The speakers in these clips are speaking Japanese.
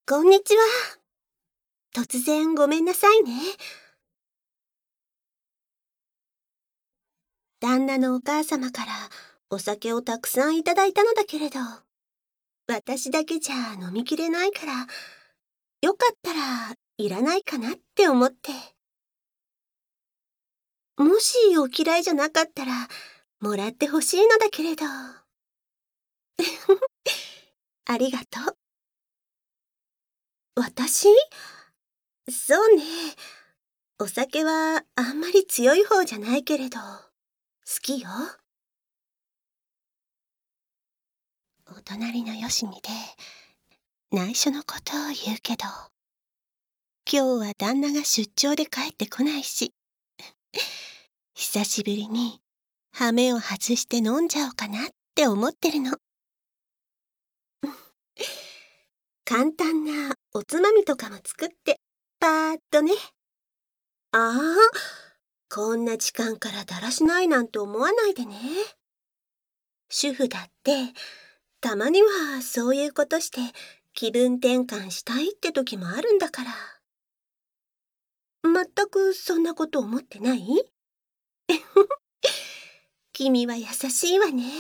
こんにちは。突然ごめんなさいね。旦那のお母様からお酒をたくさんいただいたのだけれど、私だけじゃ飲みきれないから、よかったらいらないかなって思って。もしお嫌いじゃなかったら、もらってほしいのだけれど。ありがとう。私？そうね。お酒はあんまり強い方じゃないけれど、好きよ。お隣のよしみで、内緒のことを言うけど、今日は旦那が出張で帰ってこないし、久しぶりに羽目を外して飲んじゃおうかなって思ってるの。簡単なおつまみとかも作って、パーッとね。ああ、こんな時間からだらしないなんて思わないでね。主婦だって、たまにはそういうことして気分転換したいって時もあるんだから。全くそんなこと思ってない？君は優しいわね。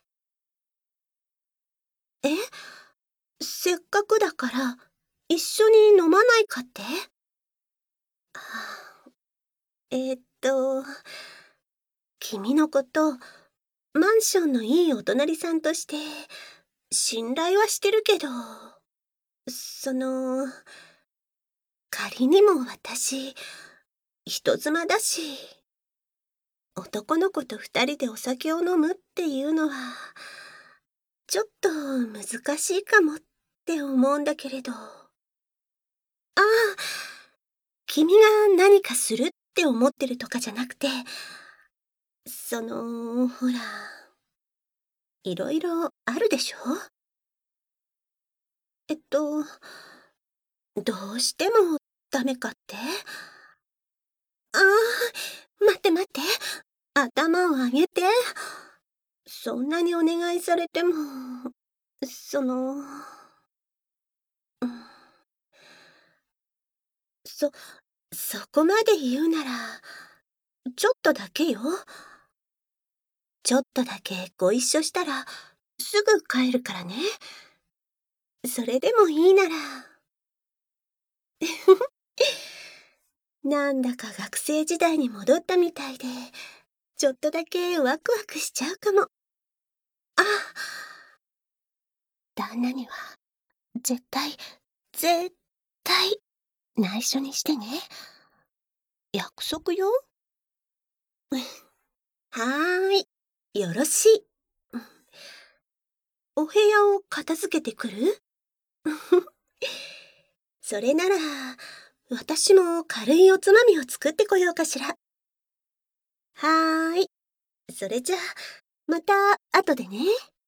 え？せっかくだから一緒に飲まないかって？あえーっと、君のこと、マンションのいいお隣さんとして信頼はしてるけど、その、仮にも私、人妻だし、男の子と二人でお酒を飲むっていうのは、ちょっと難しいかもって思うんだけれど。ああ、君が何かするって思ってるとかじゃなくて、ほら、いろいろあるでしょ？えっと、どうしてもダメかって？ああ、待って待って。頭を上げて。そんなにお願いされても、その、うん、そ、そこまで言うなら、ちょっとだけよ。ちょっとだけご一緒したら、すぐ帰るからね。それでもいいなら。なんだか学生時代に戻ったみたいで、ちょっとだけワクワクしちゃうかも。あ、旦那には、絶対、絶対、内緒にしてね。約束よ。はーい。よろしい。お部屋を片付けてくる？それなら、私も軽いおつまみを作ってこようかしら。はーい。それじゃあ、また後でね。